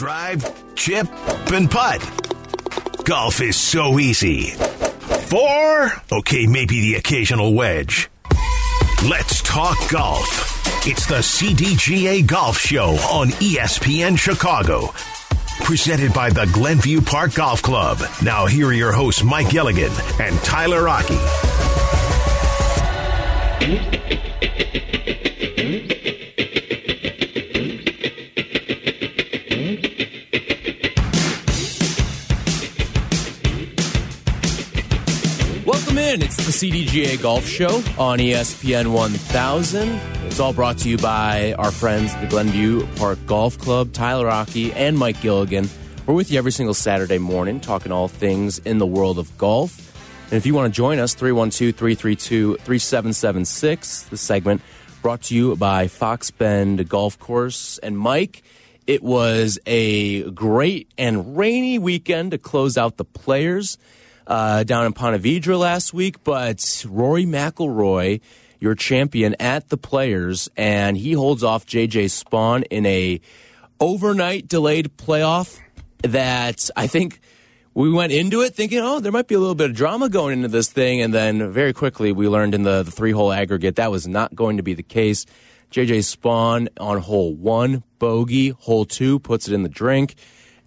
drive, chip, and putt. Golf is so easy. 4? Okay, maybe the occasional wedge. Let's talk golf. It's the CDGA Golf Show on ESPN Chicago. Presented by the Glenview Park Golf Club. Now here are your hosts, Mike Gilligan and Tyler Rocky. Welcome in. It's the CDGA Golf Show on ESPN 1000. It's all brought to you by our friends at the Glenview Park Golf Club, Tyler Rocky and Mike Gilligan. We're with you every single Saturday morning talking all things in the world of golf. And if you want to join us, 312-332-3776. This segment brought to you by Fox Bend Golf Course. And Mike, it was a great and rainy weekend to close out the Players down in Ponte Vedra last week. But Rory McIlroy, your champion at the Players, and he holds off J.J. Spaun in a overnight delayed playoff that I think we went into it thinking, oh, there might be a little bit of drama going into this thing, and then very quickly we learned in the three-hole aggregate that was not going to be the case. J.J. Spaun on hole 1, bogey, hole 2, puts it in the drink,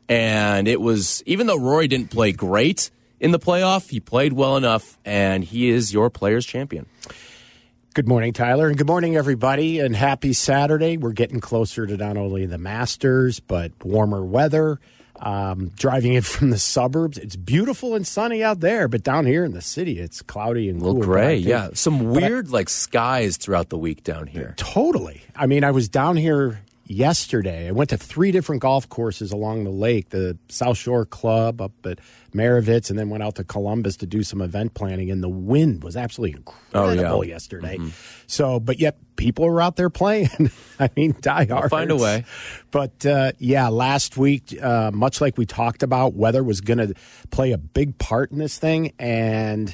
and it was, even though Rory didn't play great in the playoff, he played well enough, and he is your Players champion. Good morning, Tyler, and good morning, everybody, and happy Saturday. We're getting closer to not only the Masters, but warmer weather. Driving in from the suburbs, it's beautiful and sunny out there, but down here in the city, it's cloudy and a little gray, yeah. Some weird, skies throughout the week down here. Totally. I mean, I was down here yesterday. I went to 3 different golf courses along the lake, the South Shore Club up at Maravitz, and then went out to Columbus to do some event planning, and the wind was absolutely incredible yesterday. Mm-hmm. So, but yet people are out there playing. I mean, diehards. We'll find a way. But, last week, much like we talked about, weather was going to play a big part in this thing, and,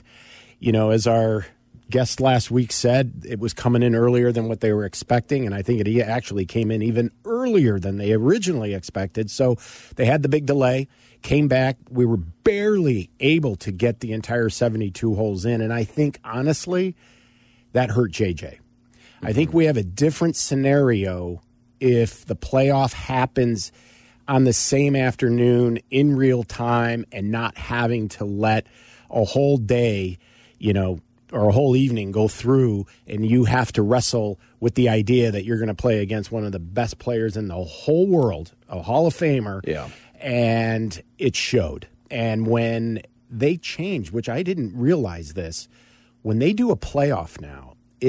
as our guest last week said, it was coming in earlier than what they were expecting, and I think it actually came in even earlier than they originally expected. So they had the big delay, came back. We were barely able to get the entire 72 holes in, and I think, honestly, that hurt JJ. I think we have a different scenario if the playoff happens on the same afternoon in real time and not having to let a whole day, or a whole evening go through, and you have to wrestle with the idea that you're going to play against one of the best players in the whole world, a Hall of Famer. Yeah. And it showed. And when they change, which I didn't realize this, when they do a playoff now,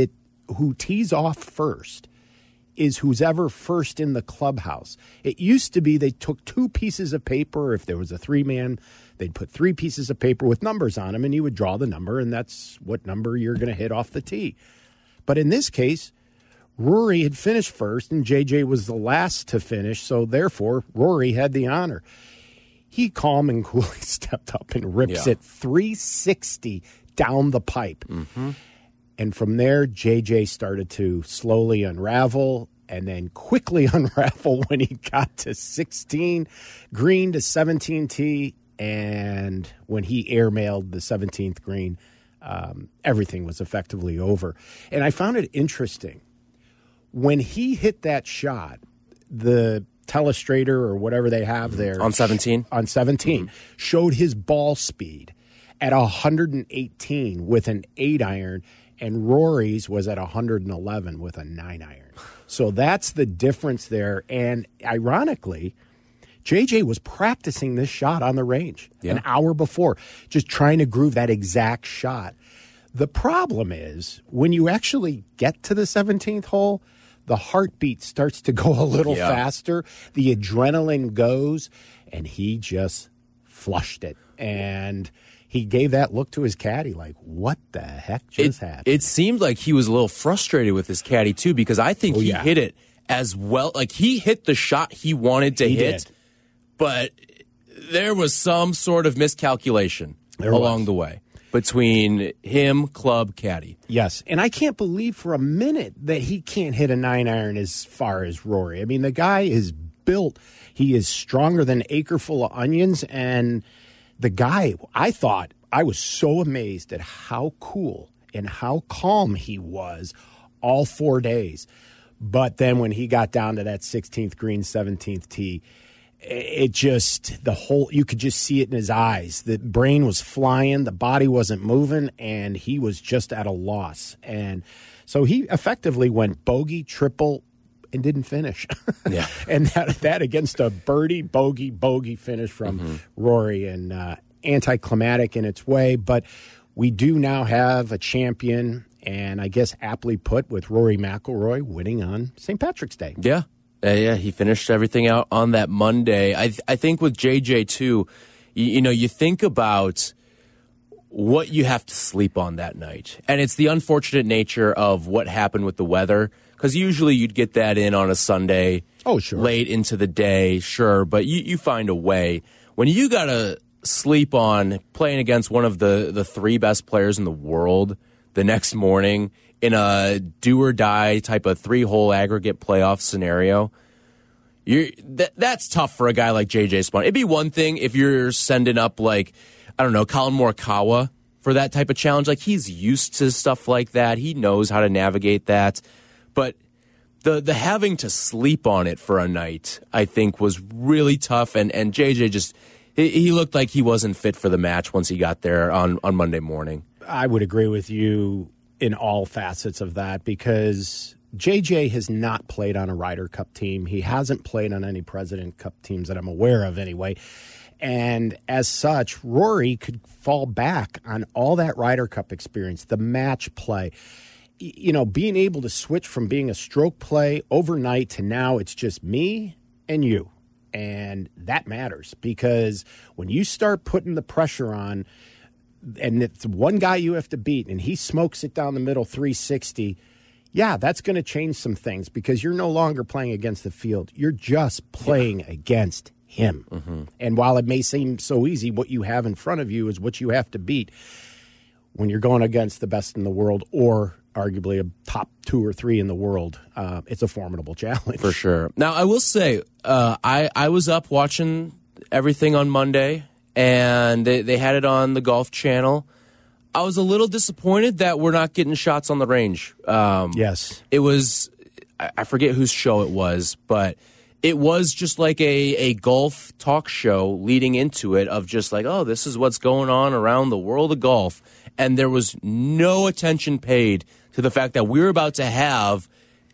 who tees off first is who's ever first in the clubhouse. It used to be they took 2 pieces of paper. If there was a 3-man, they'd put 3 pieces of paper with numbers on them, and you would draw the number, and that's what number you're going to hit off the tee. But in this case, Rory had finished first, and JJ was the last to finish, so therefore Rory had the honor. He calm and coolly stepped up and rips it 360 down the pipe. Mm-hmm. And from there, JJ started to slowly unravel and then quickly unravel when he got to 16 green to 17 tee. And when he airmailed the 17th green, everything was effectively over. And I found it interesting. When he hit that shot, the telestrator or whatever they have there. On 17? On 17, showed his ball speed at 118 with an 8-iron. And Rory's was at 111 with a 9-iron. So that's the difference there. And ironically, JJ was practicing this shot on the range an hour before, just trying to groove that exact shot. The problem is when you actually get to the 17th hole, the heartbeat starts to go a little faster. The adrenaline goes, and he just flushed it. And he gave that look to his caddy like, what the heck just happened? It seemed like he was a little frustrated with his caddy, too, because I think he hit it as well. Like, he hit the shot he wanted to hit, but there was some sort of miscalculation along the way between him, club, caddy. Yes, and I can't believe for a minute that he can't hit a 9-iron as far as Rory. I mean, the guy is built. He is stronger than acre full of onions. And the guy, I was so amazed at how cool and how calm he was all 4 days. But then when he got down to that 16th green, 17th tee, it just, you could just see it in his eyes. The brain was flying, the body wasn't moving, and he was just at a loss. And so he effectively went bogey, triple, and didn't finish. Yeah. And that against a birdie, bogey finish from Rory, and anticlimactic in its way. But we do now have a champion, and I guess aptly put, with Rory McIlroy winning on St. Patrick's Day. Yeah. Yeah, he finished everything out on that Monday. I think with JJ, too, you think about what you have to sleep on that night. And it's the unfortunate nature of what happened with the weather, because usually you'd get that in on a Sunday. Oh, sure. Late into the day, sure. But you find a way. When you got to sleep on playing against one of the three best players in the world the next morning in a do-or-die type of 3-hole aggregate playoff scenario, that's tough for a guy like J.J. Spaun. It'd be one thing if you're sending up, like, I don't know, Colin Morikawa for that type of challenge. Like, he's used to stuff like that. He knows how to navigate that. But the having to sleep on it for a night, I think, was really tough. And J.J. just, he looked like he wasn't fit for the match once he got there on Monday morning. I would agree with you in all facets of that, because JJ has not played on a Ryder Cup team. He hasn't played on any President Cup teams that I'm aware of anyway. And as such, Rory could fall back on all that Ryder Cup experience, the match play, being able to switch from being a stroke play overnight to now it's just me and you. And that matters, because when you start putting the pressure on, and it's one guy you have to beat, and he smokes it down the middle 360, yeah, that's going to change some things, because you're no longer playing against the field. You're just playing against him. Mm-hmm. And while it may seem so easy, what you have in front of you is what you have to beat when you're going against the best in the world, or arguably a top 2 or 3 in the world. It's a formidable challenge. For sure. Now, I will say, I was up watching everything on Monday, and they had it on the Golf Channel. I was a little disappointed that we're not getting shots on the range. Yes. It was, I forget whose show it was, but it was just like a golf talk show leading into it, of just like, oh, this is what's going on around the world of golf. And there was no attention paid to the fact that we're about to have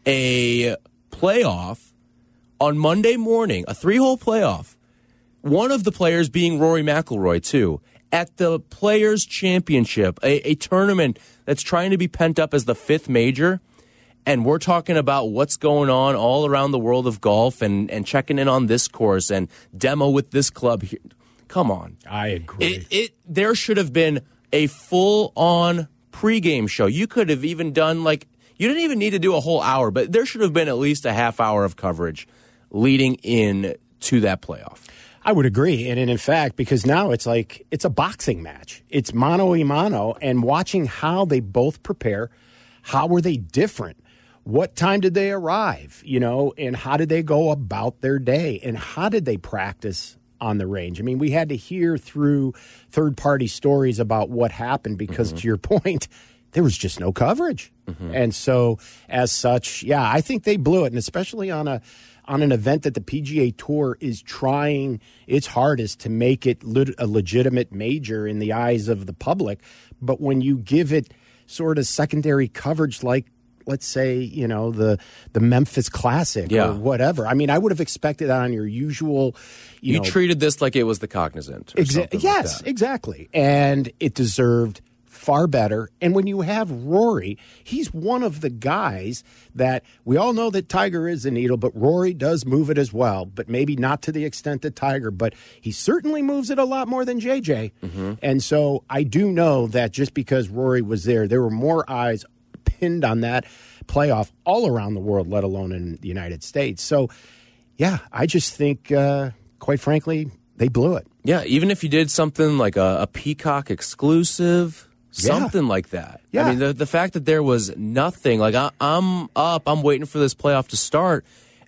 a playoff on Monday morning, a 3-hole playoff. One of the players being Rory McIlroy, too, at the Players' Championship, a tournament that's trying to be pent up as the 5th major. And we're talking about what's going on all around the world of golf, and checking in on this course and demo with this club here. Come on. I agree. There should have been a full-on pregame show. You could have even done, you didn't even need to do a whole hour, but there should have been at least a half hour of coverage leading in to that playoff. I would agree. And in fact, because now it's like it's a boxing match. It's mano a mano, and watching how they both prepare, how were they different? What time did they arrive, and how did they go about their day, and how did they practice on the range? I mean, we had to hear through third-party stories about what happened because, to your point, there was just no coverage. Mm-hmm. And so, as such, yeah, I think they blew it, and especially on an event that the PGA Tour is trying its hardest to make it a legitimate major in the eyes of the public. But when you give it sort of secondary coverage, like, let's say, the Memphis Classic or whatever. I mean, I would have expected that on your usual, You treated this like it was the Cognizant. Yes, exactly. And it deserved far better. And when you have Rory, he's one of the guys that we all know that Tiger is a needle, but Rory does move it as well, but maybe not to the extent that Tiger, but he certainly moves it a lot more than JJ. Mm-hmm. And so I do know that just because Rory was there were more eyes pinned on that playoff all around the world, let alone in the United States. So, yeah, I just think, quite frankly, they blew it. Yeah, even if you did something like a Peacock exclusive, something like that. Yeah. I mean, the fact that there was nothing, like I'm up, I'm waiting for this playoff to start,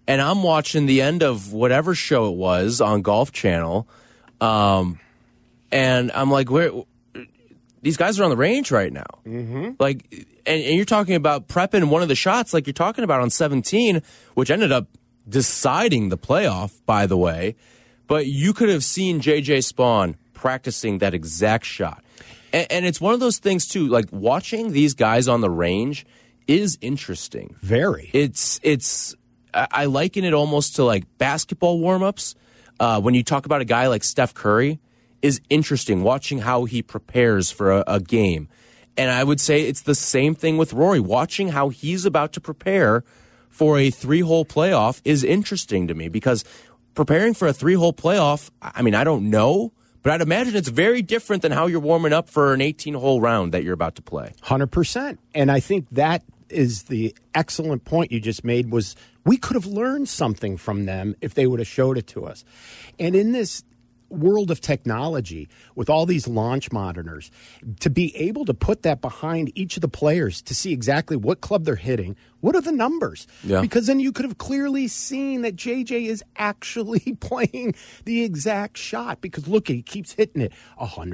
and I'm watching the end of whatever show it was on Golf Channel, and I'm like, where? These guys are on the range right now. Mm-hmm. Like, and you're talking about prepping one of the shots like you're talking about on 17, which ended up deciding the playoff, by the way. But you could have seen J.J. Spaun practicing that exact shot. And it's one of those things, too, like watching these guys on the range is interesting. Very. I liken it almost to like basketball warm-ups. When you talk about a guy like Steph Curry, is interesting watching how he prepares for a game. And I would say it's the same thing with Rory. Watching how he's about to prepare for a 3-hole playoff is interesting to me, because preparing for a 3-hole playoff, I mean, I don't know, but I'd imagine it's very different than how you're warming up for an 18-hole round that you're about to play. 100%. And I think that is the excellent point you just made, was we could have learned something from them if they would have showed it to us. And in this world of technology, with all these launch monitors, to be able to put that behind each of the players to see exactly what club they're hitting, what are the numbers? Yeah. Because then you could have clearly seen that JJ is actually playing the exact shot, because look, he keeps hitting it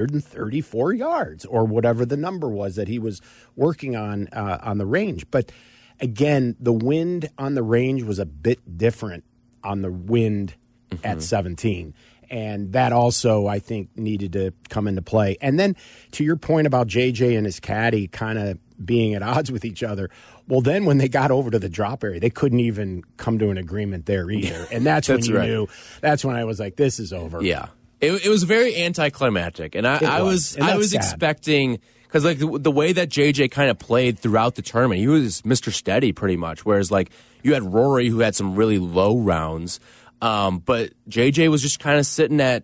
134 yards or whatever the number was that he was working on the range. But again, the wind on the range was a bit different on the wind at 17. And that also, I think, needed to come into play. And then to your point about JJ and his caddy kind of being at odds with each other, well, then when they got over to the drop area, they couldn't even come to an agreement there either. And that's when you knew, that's when I was like, this is over. Yeah. It was very anticlimactic. And I was expecting, because like the way that JJ kind of played throughout the tournament, he was Mr. Steady pretty much. Whereas like you had Rory, who had some really low rounds. But JJ was just kind of sitting at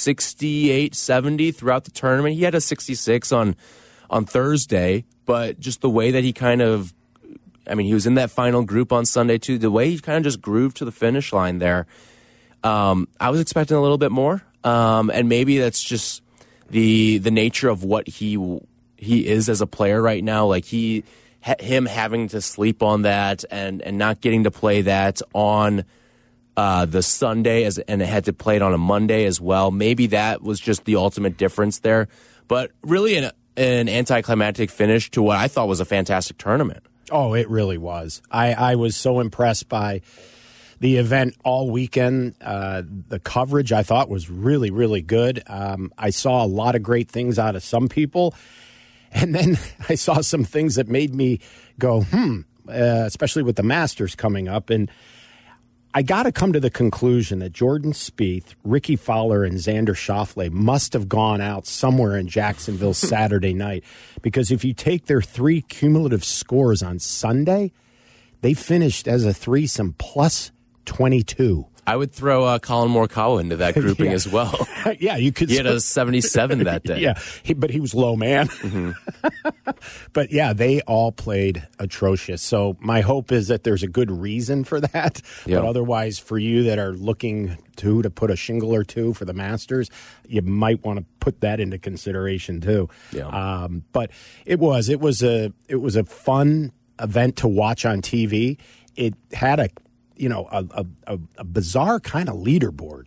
68, 70 throughout the tournament. He had a 66 on Thursday, but just the way that he kind of, I mean, he was in that final group on Sunday too. The way he kind of just grooved to the finish line there, I was expecting a little bit more. And maybe that's just the nature of what he is as a player right now. Like him having to sleep on that and not getting to play that on the Sunday, and it had to play it on a Monday as well. Maybe that was just the ultimate difference there. But really an anticlimactic finish to what I thought was a fantastic tournament. Oh, it really was. I was so impressed by the event all weekend. The coverage, I thought, was really, really good. I saw a lot of great things out of some people. And then I saw some things that made me go, especially with the Masters coming up. And I got to come to the conclusion that Jordan Spieth, Ricky Fowler, and Xander Schauffele must have gone out somewhere in Jacksonville Saturday night, because if you take their 3 cumulative scores on Sunday, they finished as a threesome plus 22. I would throw Colin Morikawa into that grouping as well. Yeah, you could. He had a 77 that day. Yeah, but he was low, man. Mm-hmm. But yeah, they all played atrocious. So my hope is that there's a good reason for that. Yep. But otherwise, for you that are looking to put a shingle or two for the Masters, you might want to put that into consideration too. Yeah. But it was a fun event to watch on TV. It had a bizarre kind of leaderboard.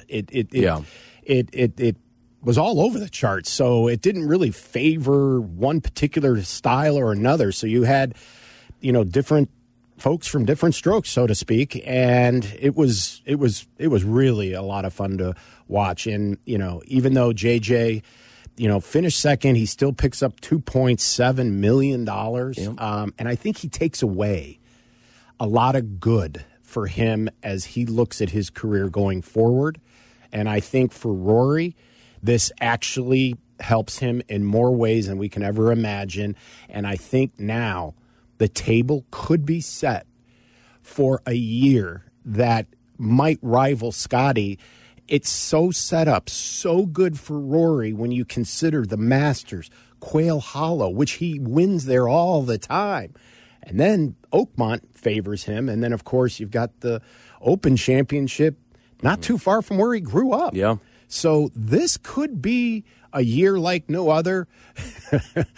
It was all over the charts, so it didn't really favor one particular style or another. So you had, different folks from different strokes, so to speak, and it was really a lot of fun to watch. And even though JJ, finished second, he still picks up $2.7 million, and I think he takes away a lot of good for him as he looks at his career going forward. And I think for Rory, this actually helps him in more ways than we can ever imagine. And I think now the table could be set for a year that might rival Scotty. It's so set up, so good for Rory when you consider the Masters, Quail Hollow, which he wins there all the time. And then Oakmont favors him. And then, of course, you've got the Open Championship not too far from where he grew up. Yeah. So this could be a year like no other.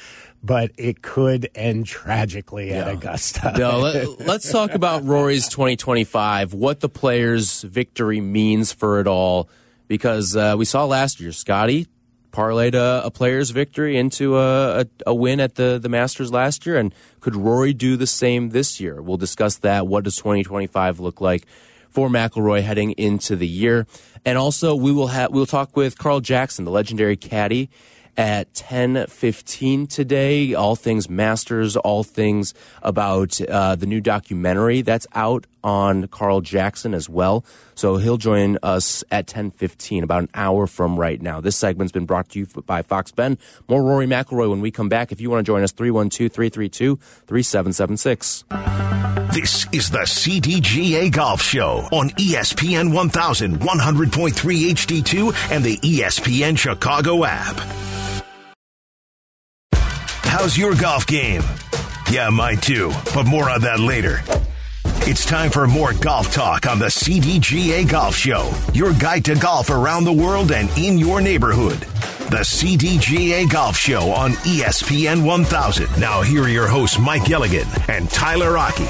but it could end tragically at Augusta. No, let's talk about Rory's 2025, what the Players' victory means for it all, because we saw last year, Scotty parlayed a Players' victory into a win at the Masters last year, and could Rory do the same this year? We'll discuss that. What does 2025 look like for McIlroy heading into the year? And also, we'll talk with Carl Jackson, the legendary caddy, at 10:15 today. All things Masters, all things about the new documentary that's out on Carl Jackson as well. So he'll join us at 10:15, about an hour from right now. This segment's been brought to you by Fox Bend. More Rory McIlroy when we come back. If you want to join us, 312-332-3776. This is the CDGA Golf Show on ESPN 1100.3 HD2 and the ESPN Chicago app. How's your golf game? Yeah, mine too, but more on that later. It's time for more golf talk on the CDGA Golf Show, your guide to golf around the world and in your neighborhood. The CDGA Golf Show on ESPN 1000. Now here are your hosts, Mike Gilligan and Tyler Rocky.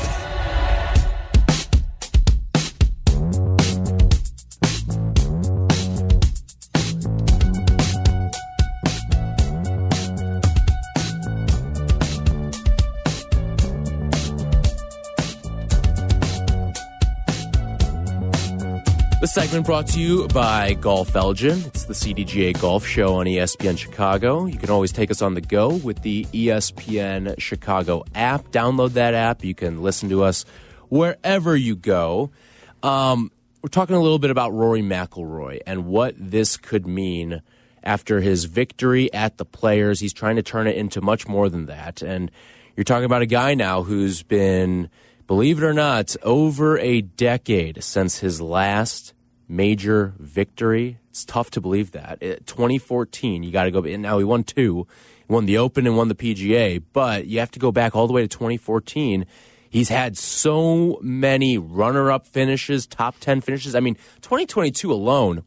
This segment brought to you by Golf Elgin. It's the CDGA Golf Show on ESPN Chicago. You can always take us on the go with the ESPN Chicago app. Download that app. You can listen to us wherever you go. We're talking a little bit about Rory McIlroy and what this could mean after his victory at the Players. He's trying to turn it into much more than that. And you're talking about a guy now who's been, believe it or not, over a decade since his last major victory. It's tough to believe that. 2014, you got to go. And now he won two. He won the Open and won the PGA, but you have to go back all the way to 2014. He's had so many runner-up finishes, top 10 finishes. I mean, 2022 alone,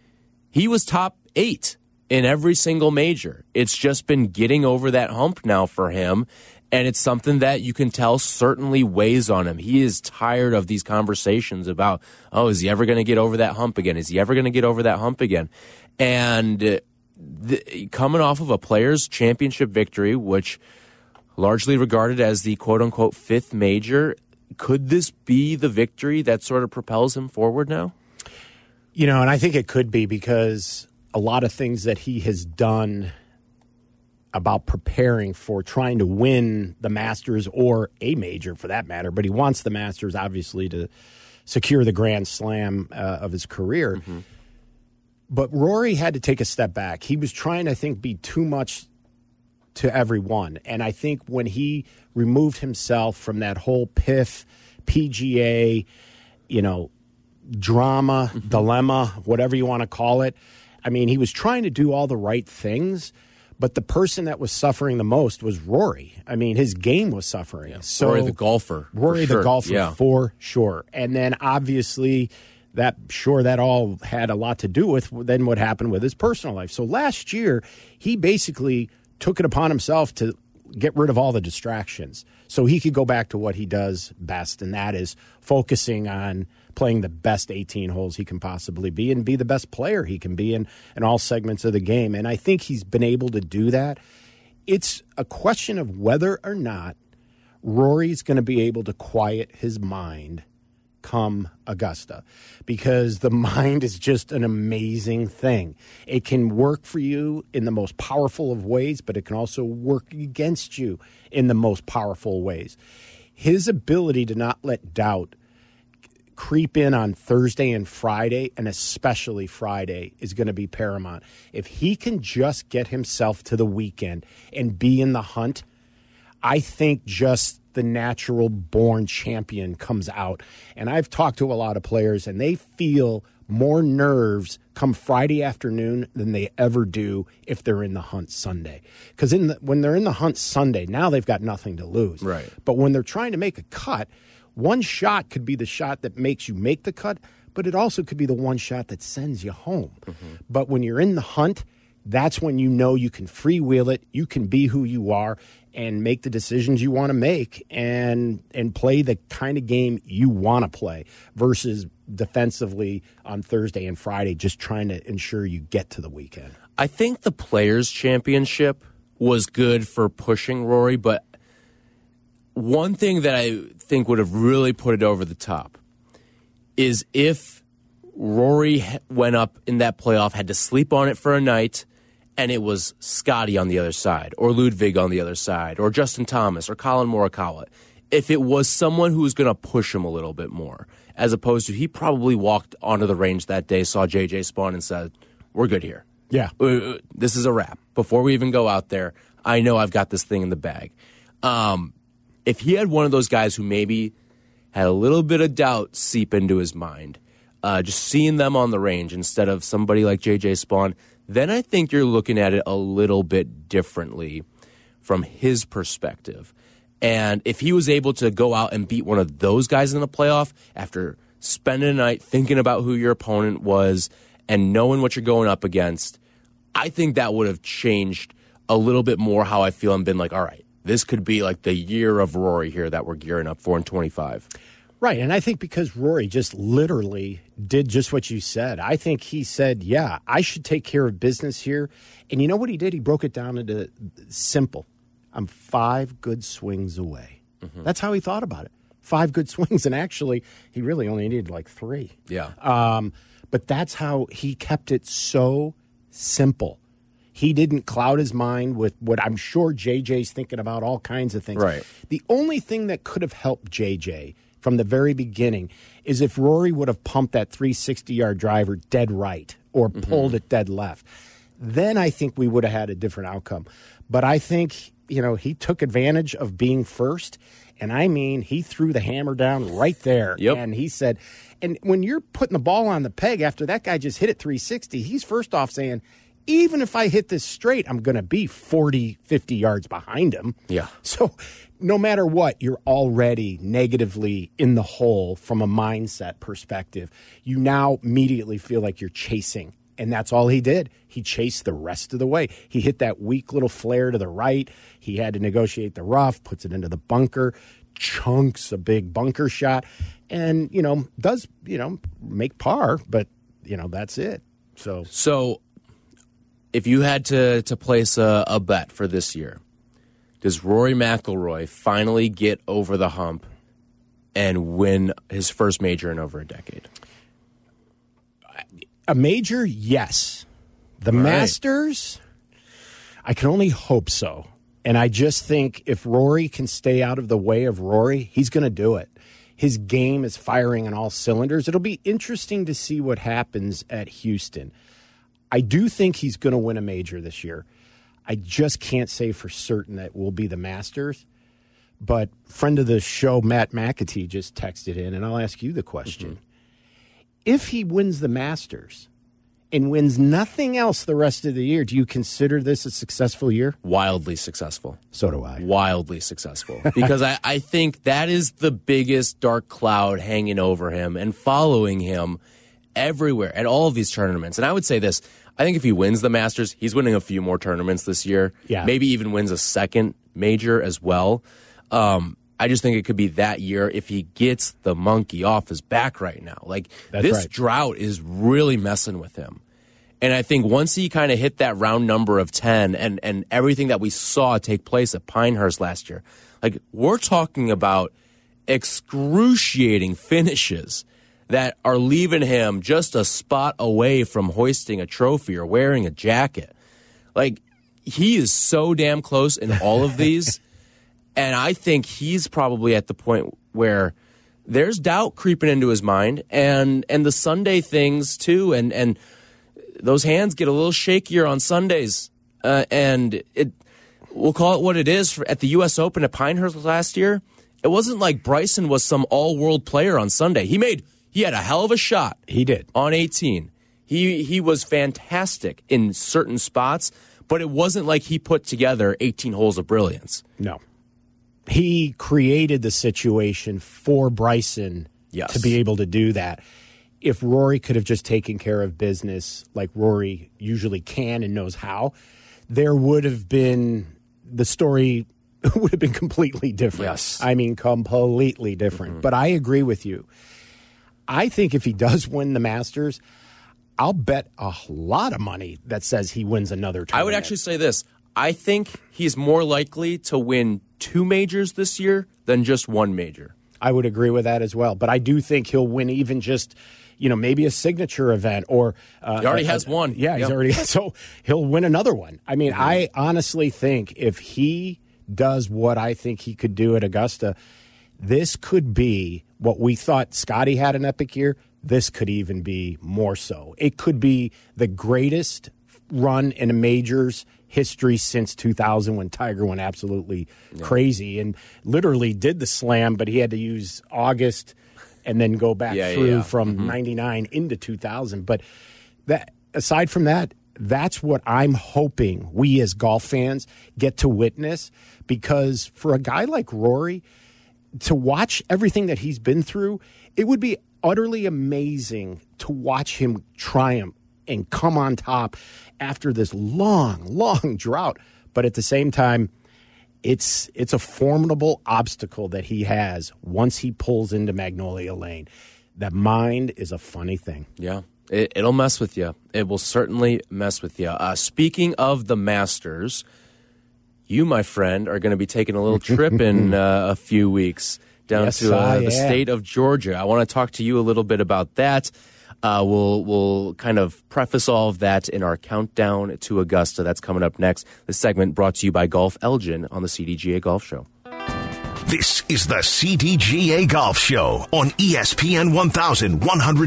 he was top 8 in every single major. It's just been getting over that hump now for him. And it's something that you can tell certainly weighs on him. He is tired of these conversations about, oh, is he ever going to get over that hump again? Is he ever going to get over that hump again? And coming off of a Players' Championship victory, which largely regarded as the quote-unquote 5th major, could this be the victory that sort of propels him forward now? You know, and I think it could be, because a lot of things that he has done about preparing for trying to win the Masters, or a major for that matter, but he wants the Masters obviously to secure the Grand Slam of his career. Mm-hmm. But Rory had to take a step back. He was trying, I think, be too much to everyone. And I think when he removed himself from that whole PIF, PGA, drama, mm-hmm. dilemma, whatever you want to call it, I mean, he was trying to do all the right things. But the person that was suffering the most was Rory. I mean, his game was suffering. Yeah. So Rory the golfer. Rory the golfer, yeah. For sure. And then obviously that all had a lot to do with then what happened with his personal life. So last year, he basically took it upon himself to get rid of all the distractions so he could go back to what he does best, and that is focusing on playing the best 18 holes he can possibly be and be the best player he can be in all segments of the game. And I think he's been able to do that. It's a question of whether or not Rory's going to be able to quiet his mind come Augusta, because the mind is just an amazing thing. It can work for you in the most powerful of ways, but it can also work against you in the most powerful ways. His ability to not let doubt creep in on Thursday and Friday, and especially Friday, is going to be paramount. If he can just get himself to the weekend and be in the hunt, I think just the natural born champion comes out. And I've talked to a lot of players, and they feel more nerves come Friday afternoon than they ever do if they're in the hunt Sunday. Because when they're in the hunt Sunday, now they've got nothing to lose. Right. But when they're trying to make a cut, one shot could be the shot that makes you make the cut, but it also could be the one shot that sends you home. Mm-hmm. But when you're in the hunt, that's when you know you can freewheel it, you can be who you are, and make the decisions you want to make and play the kind of game you want to play versus defensively on Thursday and Friday just trying to ensure you get to the weekend. I think the Players' Championship was good for pushing Rory, but one thing that I think would have really put it over the top is if Rory went up in that playoff, had to sleep on it for a night, and it was Scotty on the other side, or Ludwig on the other side, or Justin Thomas, or Colin Morikawa. If it was someone who was going to push him a little bit more, as opposed to he probably walked onto the range that day, saw J.J. Spawn, and said, we're good here. Yeah. This is a wrap. Before we even go out there, I know I've got this thing in the bag. If he had one of those guys who maybe had a little bit of doubt seep into his mind, just seeing them on the range instead of somebody like J.J. Spawn, then I think you're looking at it a little bit differently from his perspective. And if he was able to go out and beat one of those guys in the playoff after spending a night thinking about who your opponent was and knowing what you're going up against, I think that would have changed a little bit more how I feel and been like, all right, this could be like the year of Rory here that we're gearing up for in 25. Right, and I think because Rory just literally did just what you said, I think he said, yeah, I should take care of business here. And you know what he did? He broke it down into simple. I'm 5 good swings away. Mm-hmm. That's how he thought about it. 5 good swings, and actually, he really only needed like 3. Yeah. But that's how he kept it so simple. He didn't cloud his mind with what I'm sure JJ's thinking about, all kinds of things. Right. The only thing that could have helped JJ from the very beginning is if Rory would have pumped that 360-yard driver dead right or pulled it dead left. Then I think we would have had a different outcome. But I think, he took advantage of being first, and I mean, he threw the hammer down right there. Yep. And he said, and when you're putting the ball on the peg after that guy just hit it 360, he's first off saying, even if I hit this straight, I'm going to be 40, 50 yards behind him. Yeah. So no matter what, you're already negatively in the hole from a mindset perspective. You now immediately feel like you're chasing. And that's all he did. He chased the rest of the way. He hit that weak little flare to the right. He had to negotiate the rough, puts it into the bunker, chunks a big bunker shot, and, does, make par, but, that's it. So if you had to place a bet for this year, does Rory McIlroy finally get over the hump and win his first major in over a decade? A major, yes. The Masters, I can only hope so. And I just think if Rory can stay out of the way of Rory, he's going to do it. His game is firing on all cylinders. It'll be interesting to see what happens at Houston. I do think he's going to win a major this year. I just can't say for certain that it will be the Masters. But friend of the show, Matt McAtee, just texted in, and I'll ask you the question. Mm-hmm. If he wins the Masters and wins nothing else the rest of the year, do you consider this a successful year? Wildly successful. So do I. Wildly successful. Because I think that is the biggest dark cloud hanging over him and following him everywhere at all of these tournaments. And I would say this, I think if he wins the Masters, he's winning a few more tournaments this year. Yeah. Maybe even wins a second major as well. I just think it could be that year if he gets the monkey off his back right now. Like, this drought is really messing with him. And I think once he kind of hit that round number of 10 and everything that we saw take place at Pinehurst last year, like, we're talking about excruciating finishes that are leaving him just a spot away from hoisting a trophy or wearing a jacket. Like, he is so damn close in all of these. And I think he's probably at the point where there's doubt creeping into his mind, and the Sunday things too, and those hands get a little shakier on Sundays, and we'll call it what it is. At the U.S. Open at Pinehurst last year, it wasn't like Bryson was some all-world player on Sunday. He had a hell of a shot. He did on 18. He was fantastic in certain spots, but it wasn't like he put together 18 holes of brilliance. No. He created the situation for Bryson to be able to do that. if Rory could have just taken care of business like Rory usually can and knows how, there would have been, the story would have been completely different. Yes. I mean, completely different. But I agree with you. I think if he does win the Masters, I'll bet a lot of money that says he wins another tournament. I would actually say this. I think he's more likely to win 2 majors this year than just 1 major. I would agree with that as well. But I do think he'll win even just, maybe a signature event or... he already has one. Yeah, he's already... So he'll win another one. I mean, I honestly think if he does what I think he could do at Augusta, this could be what we thought Scotty had an epic year. This could even be more so. It could be the greatest run in a majors history since 2000 when Tiger went absolutely crazy and literally did the slam, but he had to use August and then go back through from 99 into 2000. But that aside from that, that's what I'm hoping we as golf fans get to witness, because for a guy like Rory to watch everything that he's been through, it would be utterly amazing to watch him triumph and come on top after this long drought. But at the same time, it's a formidable obstacle that he has once he pulls into Magnolia Lane. That mind is a funny thing. Yeah, it'll mess with you. It will certainly mess with you. Speaking of the Masters, you, my friend, are going to be taking a little trip in a few weeks down to the state of Georgia. I want to talk to you a little bit about that. We'll kind of preface all of that in our countdown to Augusta. That's coming up next. This segment brought to you by Golf Elgin on the CDGA Golf Show. This is the CDGA Golf Show on ESPN 1100.3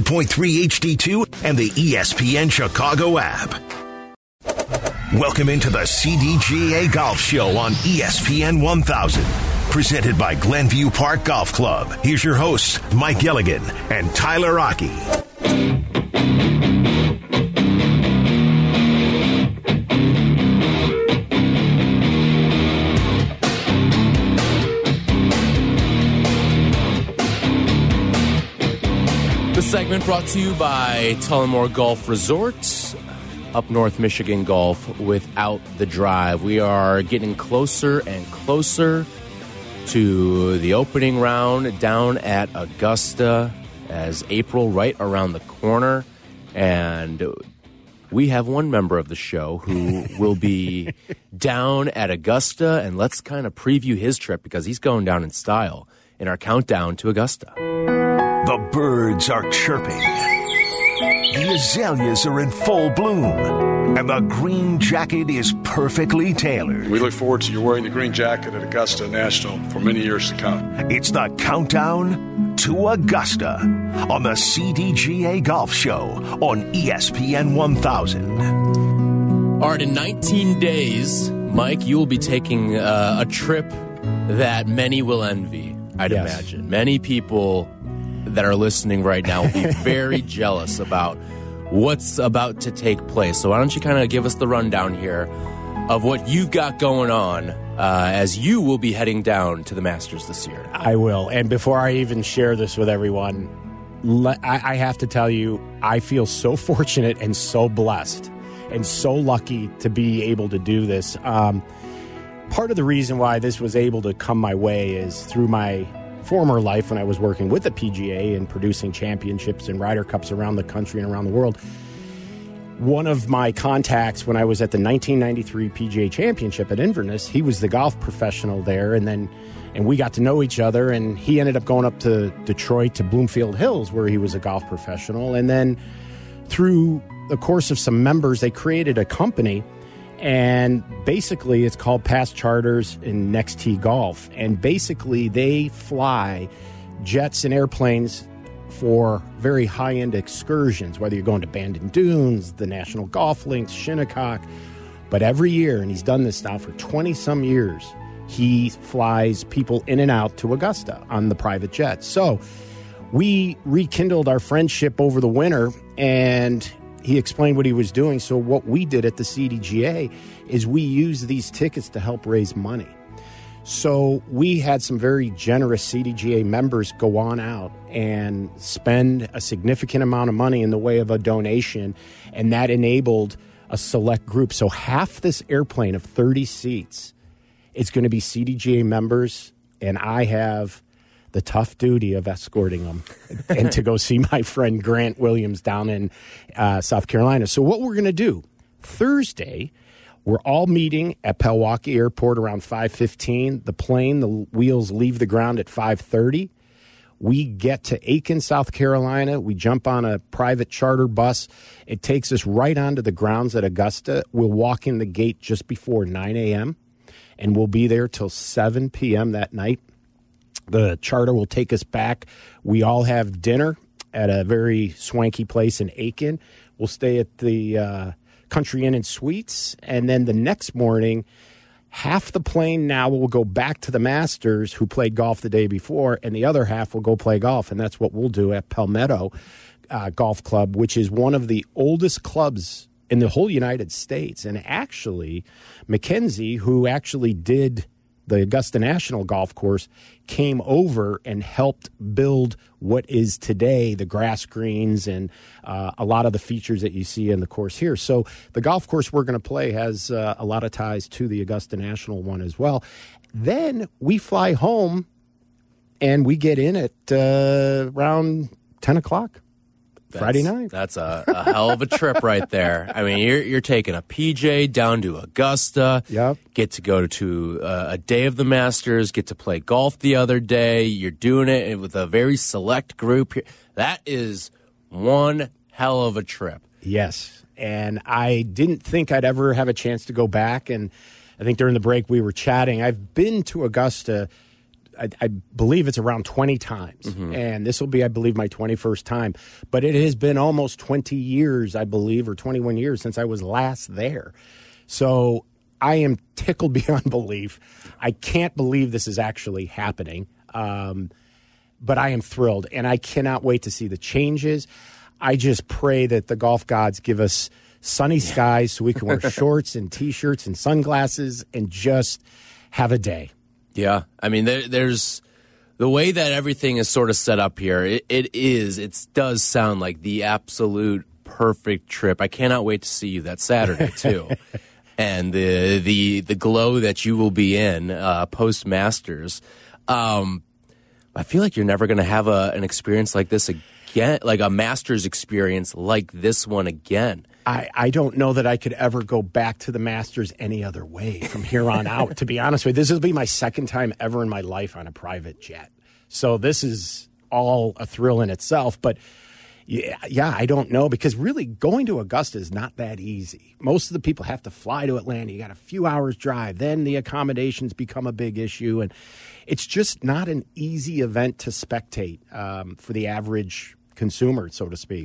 HD2 and the ESPN Chicago app. Welcome into the CDGA Golf Show on ESPN 1000. Presented by Glenview Park Golf Club. Here's your hosts, Mike Gilligan and Tyler Rocky. The segment brought to you by Tullamore Golf Resort, up North Michigan Golf without the drive. We are getting closer and closer to the opening round down at Augusta as April right around the corner. And we have one member of the show who will be down at Augusta, and let's kind of preview his trip because he's going down in style in our countdown to Augusta. The birds are chirping. The azaleas are in full bloom. And the green jacket is perfectly tailored. We look forward to you wearing the green jacket at Augusta National for many years to come. It's the countdown to Augusta on the CDGA Golf Show on ESPN 1000. All right, in 19 days, Mike, you will be taking a trip that many will envy, I'd imagine. Many people that are listening right now will be very jealous about what's about to take place. So why don't you kind of give us the rundown here of what you've got going on as you will be heading down to the Masters this year. I will. And before I even share this with everyone, I have to tell you, I feel so fortunate and so blessed and so lucky to be able to do this. Part of the reason why this was able to come my way is through my former life when I was working with the PGA and producing championships and Ryder Cups around the country and around the world. One of my contacts when I was at the 1993 PGA Championship at Inverness, he was the golf professional there, and we got to know each other, and he ended up going up to Detroit to Bloomfield Hills where he was a golf professional. And then through the course of some members, they created a company, and basically it's called Past Charters and Next Tee Golf. And basically they fly jets and airplanes for very high-end excursions, whether you're going to Bandon Dunes, the National Golf Links, Shinnecock. But every year, and he's done this now for 20-some years, he flies people in and out to Augusta on the private jet. So we rekindled our friendship over the winter, and he explained what he was doing. So what we did at the CDGA is we used these tickets to help raise money. So we had some very generous CDGA members go on out and spend a significant amount of money in the way of a donation, and that enabled a select group. So half this airplane of 30 seats is going to be CDGA members, and I have the tough duty of escorting them and to go see my friend Grant Williams down in South Carolina. So what we're going to do, Thursday, we're all meeting at Pewaukee Airport around 5:15. The wheels leave the ground at 5:30. We get to Aiken, South Carolina. We jump on a private charter bus. It takes us right onto the grounds at Augusta. We'll walk in the gate just before 9 a.m., and we'll be there till 7 p.m. that night. The charter will take us back. We all have dinner at a very swanky place in Aiken. We'll stay at the Country Inn and Suites, and then the next morning, half the plane now will go back to the Masters, who played golf the day before, and the other half will go play golf, and that's what we'll do at Palmetto Golf Club, which is one of the oldest clubs in the whole United States. And actually, Mackenzie, who actually did the Augusta National Golf Course, came over and helped build what is today the grass greens and a lot of the features that you see in the course here. So the golf course we're going to play has a lot of ties to the Augusta National one as well. Then we fly home and we get in at around 10 o'clock. Friday night. That's a hell of a trip right there. I mean, you're taking a PJ down to Augusta. Yep. Get to go to a day of the Masters. Get to play golf the other day. You're doing it with a very select group. That is one hell of a trip. Yes. And I didn't think I'd ever have a chance to go back. And I think during the break we were chatting. I've been to Augusta, I believe it's around 20 times. Mm-hmm. And this will be, I believe, my 21st time. But it has been almost 20 years, I believe, or 21 years since I was last there. So I am tickled beyond belief. I can't believe this is actually happening. But I am thrilled, and I cannot wait to see the changes. I just pray that the golf gods give us sunny skies so we can wear shorts and T-shirts and sunglasses and just have a day. Yeah, I mean, there's the way that everything is sort of set up here. It does sound like the absolute perfect trip. I cannot wait to see you that Saturday too, and the glow that you will be in post Masters. I feel like you're never going to have an experience like this again, like a Masters experience like this one again. I don't know that I could ever go back to the Masters any other way from here on out, to be honest with you. This will be my second time ever in my life on a private jet. So this is all a thrill in itself. But, yeah, I don't know, because really going to Augusta is not that easy. Most of the people have to fly to Atlanta. You got a few hours drive. Then the accommodations become a big issue. And it's just not an easy event to spectate for the average consumer, so to speak.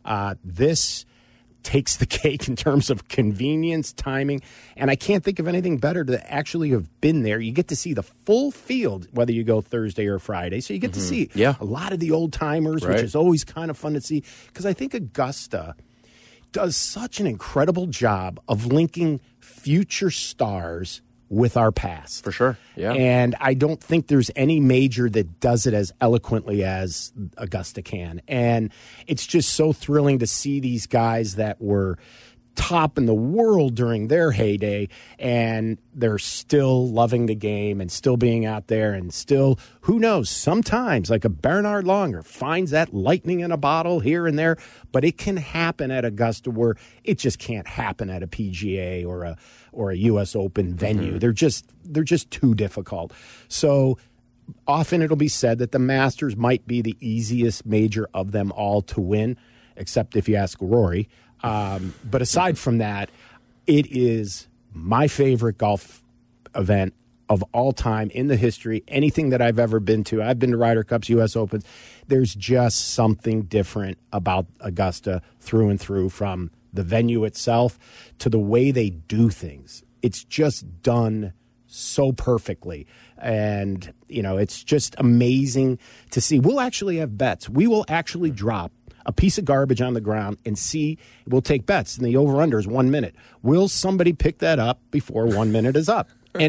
This takes the cake in terms of convenience, timing, and I can't think of anything better to actually have been there. You get to see the full field, whether you go Thursday or Friday, so you get to see a lot of the old-timers, which is always kind of fun to see, because I think Augusta does such an incredible job of linking future stars with our past. For sure, yeah. And I don't think there's any major that does it as eloquently as Augusta can. And it's just so thrilling to see these guys that were top in the world during their heyday, and they're still loving the game and still being out there, and still, who knows, sometimes like a Bernard Langer finds that lightning in a bottle here and there, but it can happen at Augusta where it just can't happen at a PGA or a U.S. Open venue. Mm-hmm. They're just too difficult. So often it'll be said that the Masters might be the easiest major of them all to win, except if you ask Rory. But aside from that, it is my favorite golf event of all time in the history. Anything that I've ever been to, I've been to Ryder Cups, U.S. Opens. There's just something different about Augusta through and through, from the venue itself to the way they do things. It's just done so perfectly. And, it's just amazing to see. We'll actually have bets. We will actually drop a piece of garbage on the ground and we'll take bets, and the over-under is 1 minute. Will somebody pick that up before 1 minute is up? And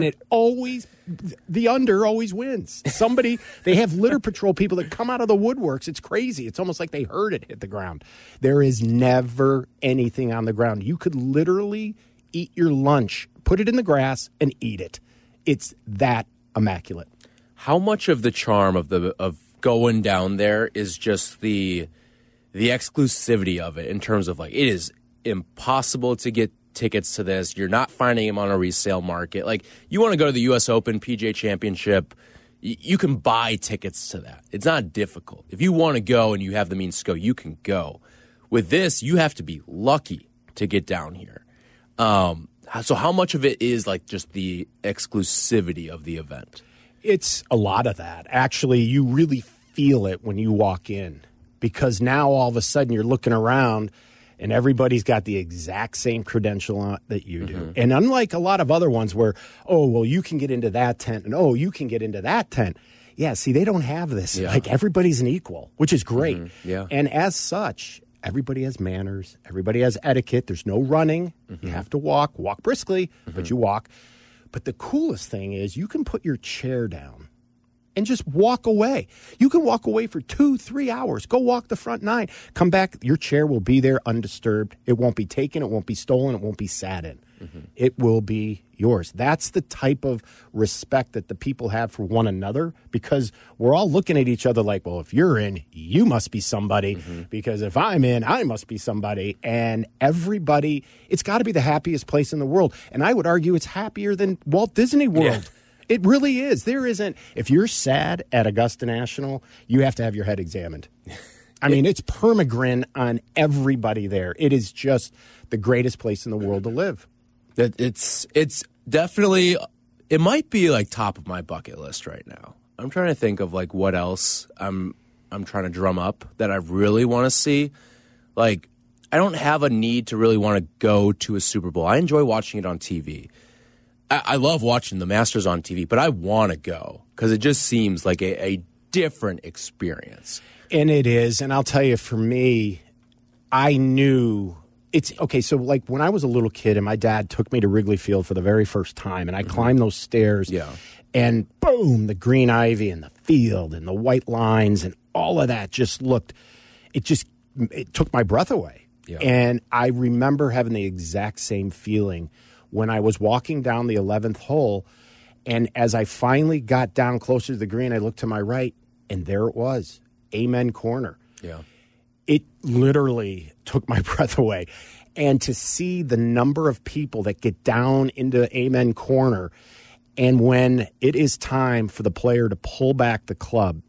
the under always wins. They have litter patrol people that come out of the woodworks. It's crazy. It's almost like they heard it hit the ground. There is never anything on the ground. You could literally eat your lunch, put it in the grass, and eat it. It's that immaculate. How much of the charm of going down there is just the exclusivity of it in terms of, like, it is impossible to get tickets to this. You're not finding them on a resale market. Like, you want to go to the U.S. Open, PGA Championship, you can buy tickets to that. It's not difficult. If you want to go and you have the means to go, you can go. With this, you have to be lucky to get down here. So how much of it is like just the exclusivity of the event? It's a lot of that. Actually, you really feel it when you walk in, because now all of a sudden you're looking around and everybody's got the exact same credential on that you do. Mm-hmm. And unlike a lot of other ones where, oh, well, you can get into that tent and, oh, you can get into that tent. Yeah, see, they don't have this. Yeah. Like, everybody's an equal, which is great. Mm-hmm. Yeah. And as such, everybody has manners. Everybody has etiquette. There's no running. Mm-hmm. You have to walk briskly, but you walk. But the coolest thing is you can put your chair down and just walk away. You can walk away for 2-3 hours. Go walk the front 9. Come back. Your chair will be there undisturbed. It won't be taken. It won't be stolen. It won't be sat in. Mm-hmm. It will be yours. That's the type of respect that the people have for one another, because we're all looking at each other like, well, if you're in, you must be somebody, because if I'm in, I must be somebody. And everybody, it's got to be the happiest place in the world. And I would argue it's happier than Walt Disney World. Yeah. It really is. There isn't. If you're sad at Augusta National, you have to have your head examined. I mean, it's permagrin on everybody there. It is just the greatest place in the world to live. It's definitely, it might be like top of my bucket list right now. I'm trying to think of like what else I'm trying to drum up that I really want to see. Like, I don't have a need to really want to go to a Super Bowl. I enjoy watching it on TV. I love watching the Masters on TV, but I want to go because it just seems like a different experience. And it is. And I'll tell you, for me, I knew it's okay. So, like, when I was a little kid and my dad took me to Wrigley Field for the very first time, and I climbed those stairs, and boom, the green ivy and the field and the white lines and all of that just looked, it took my breath away. Yeah. And I remember having the exact same feeling when I was walking down the 11th hole. And as I finally got down closer to the green, I looked to my right, and there it was, Amen Corner. Yeah. It literally took my breath away. And to see the number of people that get down into Amen Corner, and when it is time for the player to pull back the club,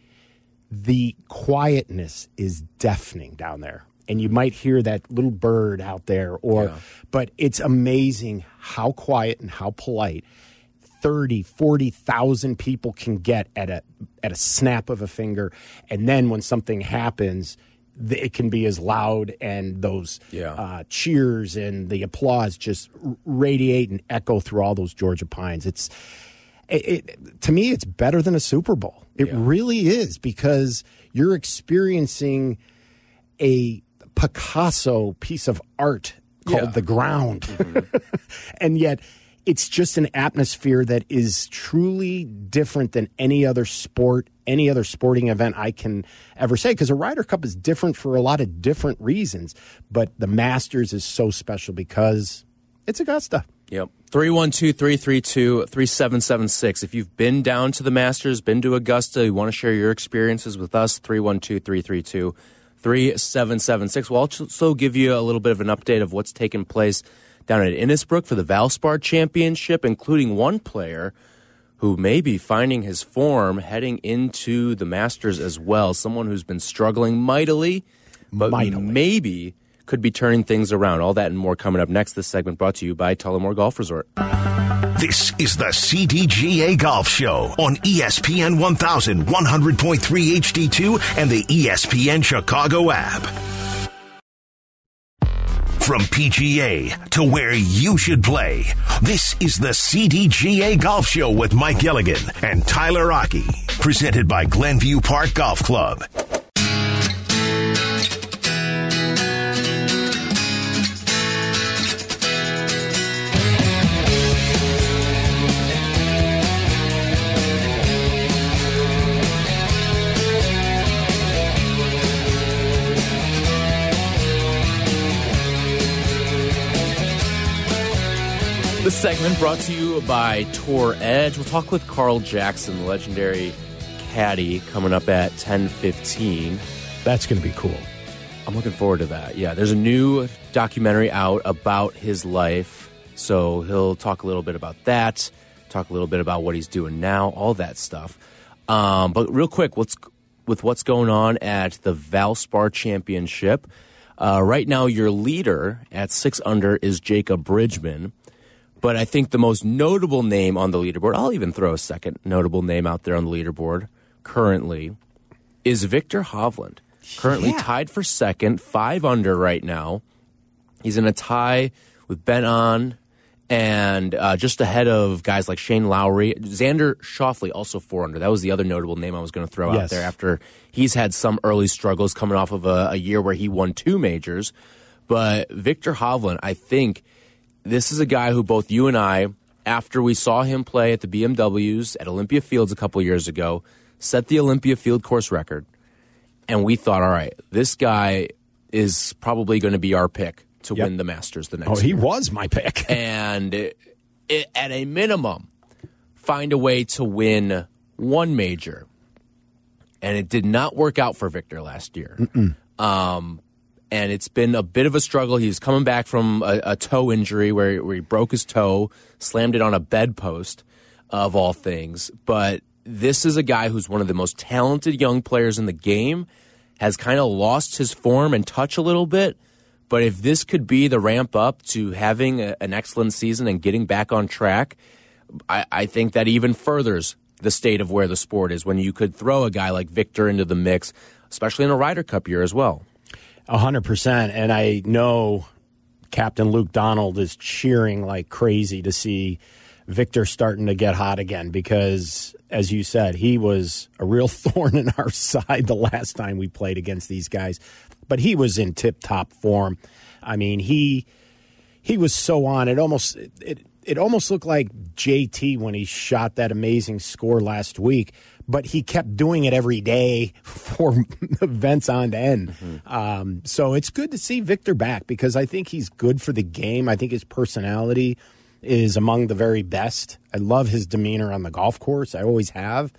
the quietness is deafening down there. And you might hear that little bird out there, but it's amazing how quiet and how polite 30, 40,000 people can get at a snap of a finger. And then when something happens, it can be as loud, and those cheers and the applause just radiate and echo through all those Georgia pines. To me, it's better than a Super Bowl. It really is, because you're experiencing a Picasso piece of art called The Ground. Mm-hmm. And yet it's just an atmosphere that is truly different than any other sport, any other sporting event I can ever say, because a Ryder Cup is different for a lot of different reasons, but the Masters is so special because it's Augusta. Yep. 312-332-3776. If you've been down to the Masters, been to Augusta, you want to share your experiences with us, 312-332-3776. We'll also give you a little bit of an update of what's taking place down at Innisbrook for the Valspar Championship, including one player who may be finding his form heading into the Masters as well, someone who's been struggling mightily, but maybe could be turning things around. All that and more coming up next. This segment brought to you by Tullamore Golf Resort. This is the CDGA Golf Show on ESPN 1100.3 HD2 and the ESPN Chicago app. From PGA to where you should play, this is the CDGA Golf Show with Mike Gilligan and Tyler Rocky, presented by Glenview Park Golf Club. This segment brought to you by Tour Edge. We'll talk with Carl Jackson, the legendary caddy, coming up at 10:15. That's going to be cool. I'm looking forward to that. Yeah, there's a new documentary out about his life, so he'll talk a little bit about that, talk a little bit about what he's doing now, all that stuff. But real quick, what's going on at the Valspar Championship? Right now, your leader at 6 under is Jacob Bridgman. But I think the most notable name on the leaderboard, I'll even throw a second notable name out there on the leaderboard currently, is Viktor Hovland. Currently tied for second, 5 under right now. He's in a tie with Ben On and just ahead of guys like Shane Lowry. Xander Schauffele, also 4 under. That was the other notable name I was going to throw out there after he's had some early struggles coming off of a year where he won 2 majors. But Viktor Hovland, I think this is a guy who both you and I, after we saw him play at the BMWs at Olympia Fields a couple years ago, set the Olympia Field course record. And we thought, all right, this guy is probably going to be our pick to win the Masters the next year. He was my pick. And at a minimum, find a way to win 1 major. And it did not work out for Viktor last year. And it's been a bit of a struggle. He's coming back from a toe injury where he broke his toe, slammed it on a bedpost, of all things. But this is a guy who's one of the most talented young players in the game, has kind of lost his form and touch a little bit. But if this could be the ramp up to having an excellent season and getting back on track, I think that even furthers the state of where the sport is when you could throw a guy like Viktor into the mix, especially in a Ryder Cup year as well. 100%. And I know Captain Luke Donald is cheering like crazy to see Viktor starting to get hot again because, as you said, he was a real thorn in our side the last time we played against these guys. But he was in tip-top form. I mean, he was so on. It almost looked like JT when he shot that amazing score last week. But he kept doing it every day for events on end. So it's good to see Viktor back because I think he's good for the game. I think his personality is among the very best. I love his demeanor on the golf course. I always have.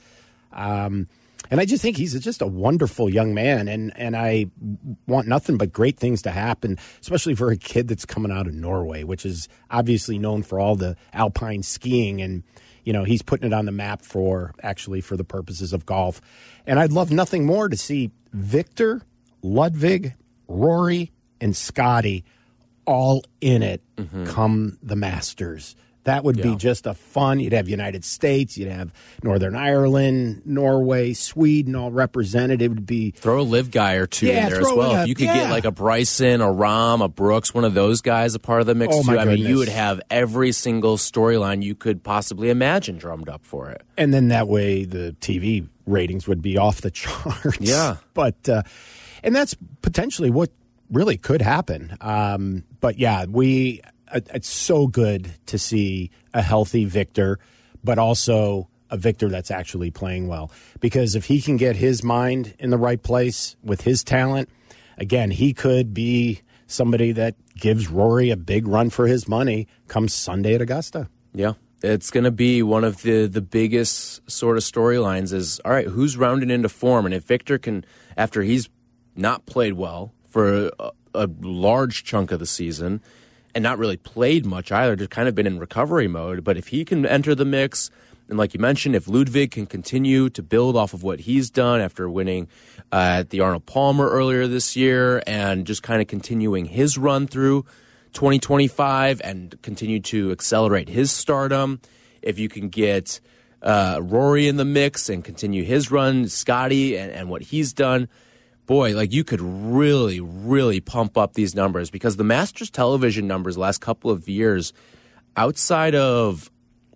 And I just think he's just a wonderful young man. And I want nothing but great things to happen, especially for a kid that's coming out of Norway, which is obviously known for all the alpine skiing. And you know, he's putting it on the map for the purposes of golf. And I'd love nothing more to see Viktor, Ludwig, Rory, and Scotty all in it come the Masters. That would be just a fun. You'd have United States, you'd have Northern Ireland, Norway, Sweden, all represented. It would be throw a live guy or two in there as well. If you could get like a Bryson, a Rahm, a Brooks, one of those guys a part of the mix too. I mean, you would have every single storyline you could possibly imagine drummed up for it. And then that way the TV ratings would be off the charts. Yeah. But and that's potentially what really could happen. But yeah, it's so good to see a healthy Viktor, but also a Viktor that's actually playing well. Because if he can get his mind in the right place with his talent, again, he could be somebody that gives Rory a big run for his money come Sunday at Augusta. Yeah, it's going to be one of the biggest sort of storylines is, all right, who's rounding into form? And if Viktor can, after he's not played well for a large chunk of the season, and not really played much either, just kind of been in recovery mode. But if he can enter the mix, and like you mentioned, if Ludwig can continue to build off of what he's done after winning at the Arnold Palmer earlier this year and just kind of continuing his run through 2025 and continue to accelerate his stardom, if you can get Rory in the mix and continue his run, Scotty and what he's done, boy, like you could really, really pump up these numbers because the Masters television numbers the last couple of years, outside of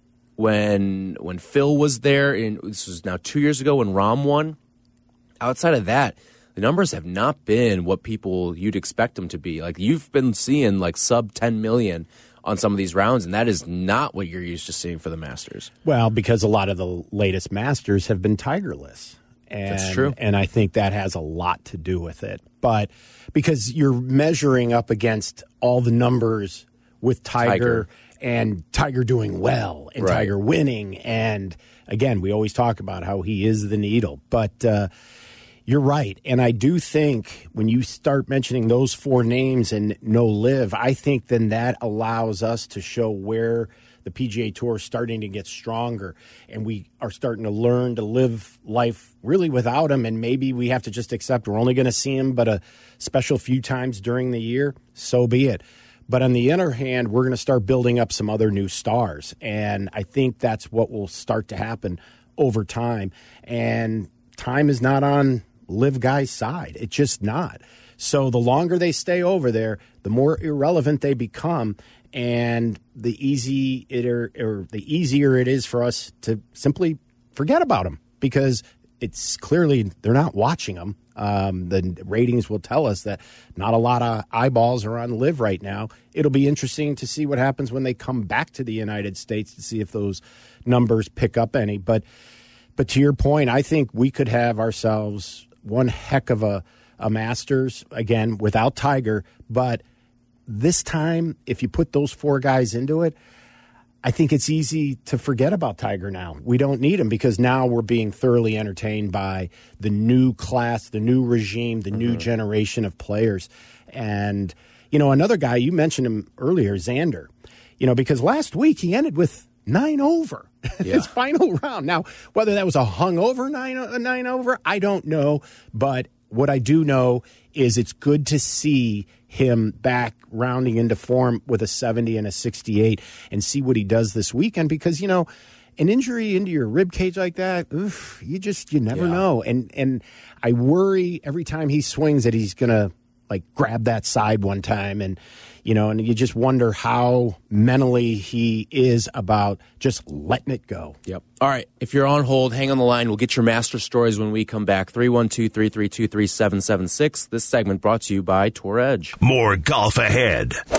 when Phil was there, this was now 2 years ago when Rahm won, outside of that, the numbers have not been what you'd expect them to be. Like you've been seeing like sub 10 million on some of these rounds, and that is not what you're used to seeing for the Masters. Well, because a lot of the latest Masters have been Tigerless. That's true. And I think that has a lot to do with it. But because you're measuring up against all the numbers with Tiger. And Tiger doing well and Tiger winning. And again, we always talk about how he is the needle. But you're right. And I do think when you start mentioning those 4 names and no live, I think then that allows us to show where the PGA Tour is starting to get stronger. And we are starting to learn to live life really without him. And maybe we have to just accept we're only going to see him but a special few times during the year. So be it. But on the other hand, we're going to start building up some other new stars. And I think that's what will start to happen over time. And time is not on Live Guy's side. It's just not. So the longer they stay over there, the more irrelevant they become. And the easier it is for us to simply forget about them because it's clearly they're not watching them. The ratings will tell us that not a lot of eyeballs are on Live right now. It'll be interesting to see what happens when they come back to the United States to see if those numbers pick up any. But to your point, I think we could have ourselves one heck of a Masters, again, without Tiger. But this time, if you put those 4 guys into it, I think it's easy to forget about Tiger now. We don't need him because now we're being thoroughly entertained by the new class, the new regime, the new generation of players. And, another guy, you mentioned him earlier, Xander, because last week he ended with 9 over his final round. Now, whether that was a hungover 9 over, I don't know. But what I do know is it's good to see him back rounding into form with a 70 and a 68 and see what he does this weekend because, an injury into your rib cage like that, you never know. And I worry every time he swings that he's going to grab that side one time and you just wonder how mentally he is about just letting it go. Yep. All right. If you're on hold, hang on the line. We'll get your master stories when we come back. 312-332-3776. This segment brought to you by Tour Edge. More golf ahead.